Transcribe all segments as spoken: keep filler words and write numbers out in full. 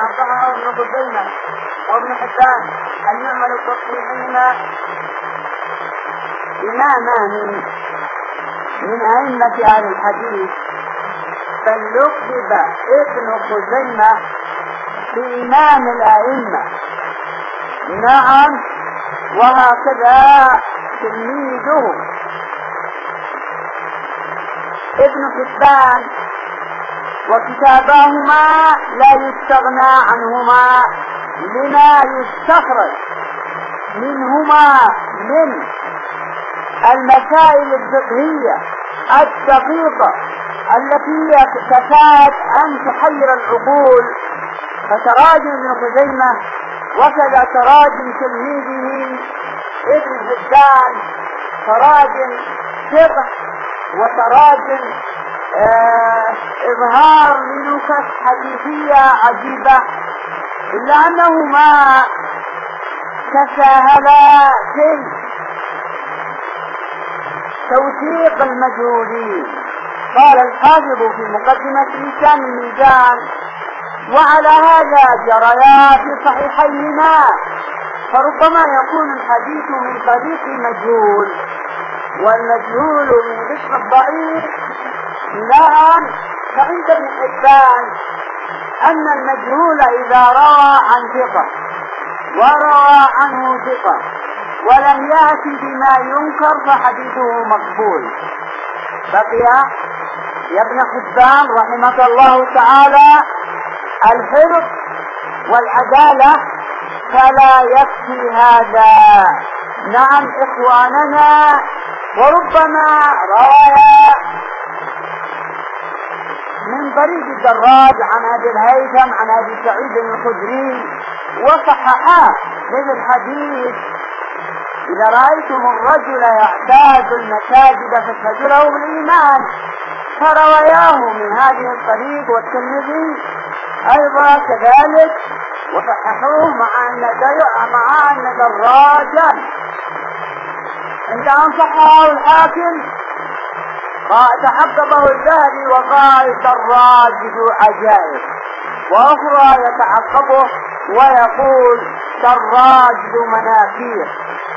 صححه ابن خزيمة وابن حبان أن يعمل تصحيحهما إمامان من أئمة أهل الحديث، فليكتب ابن خزيمة بإمام الأئمة. نعم، وهكذا تلميذه ابن حبان، وكتاباهما لا يستغنى عنهما لما يستخرج منهما من المسائل الفقهية الدقيقة التي تكاد أن تحير العقول. فتراجم ابن خزيمة وكذا تراجم تلميذه ابن حبان تراجم فقه وتراجم آه إظهار لنكت حديثية عجيبة، إلا أنهما تساهلا في توثيق المجهولين. قال الحافظ في مقدمة لسان الميزان: وعلى هذا جريا في صحيحيهما، فربما يكون الحديث من طريق مجهول، والمجهول من قسم الضعيف. نعم، فعند ابن حبان أن المجهول إذا روى عن ثقة وروى عنه ثقة ولم يأتي بما ينكر فحديثه مقبول. بقي يا ابن حبان رحمك الله تعالى الحفظ والعدالة، فلا يكفي هذا. نعم إخواننا، وربما روى من طريق الدراج عن أبي الهيثم عن أبي سعيد الخدري وصححاه، مثل الحديث: إذا رأيتم الرجل يعتاد المساجد فاشهدوا له بالإيمان، فروياه من هذه الطريق، والترمذي أيضا كذلك وصححوه، مع أن مع أن دراجا عند أن صححه الحاكم تحققه الذهبي وقال: دراج ذو عجائب، وأخرى يتعقبه ويقول: دراج ذو مناكير.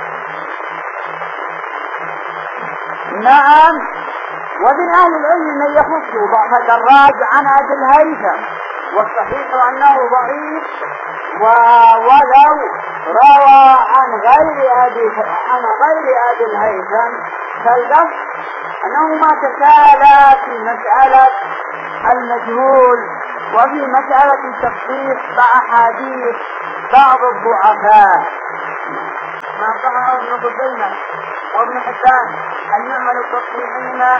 نعم، ومن أهل العلم من يخص ضعف دراج عن أبي الهيثم، والصحيح أنه ضعيف، ولو روى عن غير أبي عن غير أبي الهيثم فاللفظ أنهما تساهلا في مسألة المجهول وفي مسألة تصحيح بأحاديث بعض الضعفاء. ما صححه ابن خزيمة وابن حبان أن يعمل تصحيحهما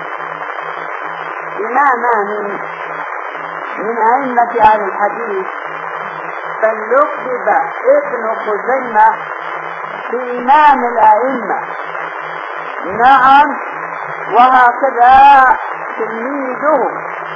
إمامان من أئمة أهل الحديث، فليكتب ابن خزيمة بإمام الأئمة. نعم، وهكذا تلميذه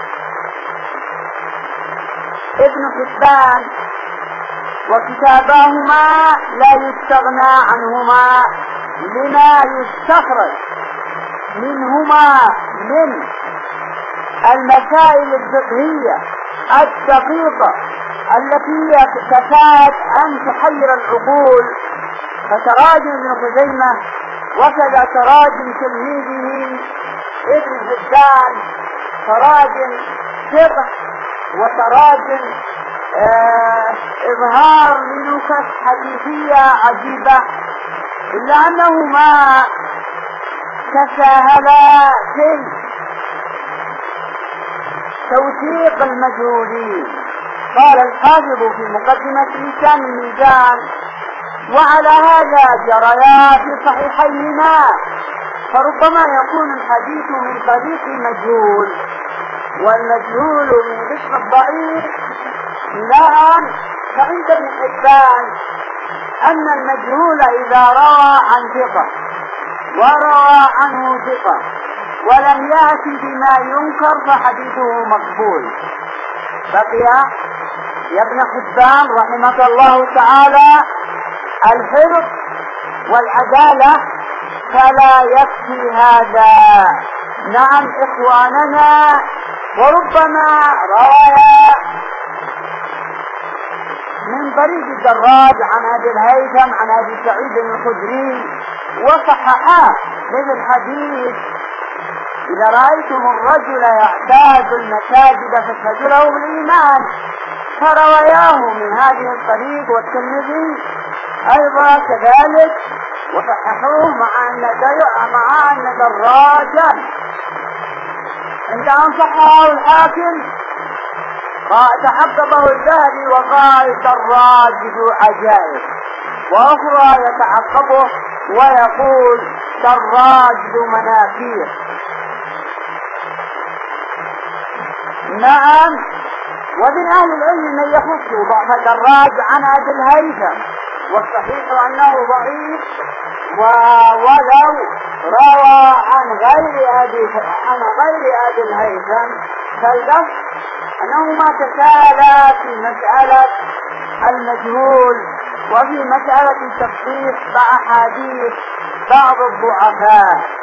ابن حبان، وكتاباهما لا يستغنى عنهما لما يستخرج منهما من المسائل الفقهية الدقيقة التي تكاد أن تحير العقول. فتراجم ابن خزيمة وكذا تراجم تلميذه ابن حبان تراجم فقه وتراجم آه إظهار لنكت حديثية عجيبة، إلا أنهما تساهلا في توثيق المجهولين. قال الحافظ في مقدمة لسان الميزان: وعلى هذا جريا في صحيحيهما، فربما يكون الحديث من طريق مجهول، والمجهول من قسم الضعيف. نعم، فعند ابن حبان أن المجهول إذا روى عن ثقة وروى عنه ثقة ولم يأتي بما ينكر فحديثه مقبول. بقي يا ابن حبان رحمك الله تعالى الحفظ والعدالة، فلا يكفي هذا. نعم إخواننا، وربما روى من طريق الدراج عن أبي الهيثم عن أبي سعيد الخدري وصححاه مثل حديث إذا رأيتم الرجل يعتاد المساجد فاشهدوا له بالإيمان، فرواياه من هذه الطريق والترمذي أيضا كذلك وصححوه مع أن مع أن دراجا عند أن صححه الحاكم تحققه الذهبي وقال دراج ذو عجائب، وأخرى يتعقبه ويقول دراج ذو مناكير. نعم، ومن أهل العلم من يخص ضعف دراج عن أبي الهيثم، والصحيح أنه ضعيف، ولو روى عن غير أبي عن غير أبي الهيثم فاللفظ أنه ما تسالى في مسألة المجهول وفي مسألة التصحيح مع أحاديث بعض الضعفاء.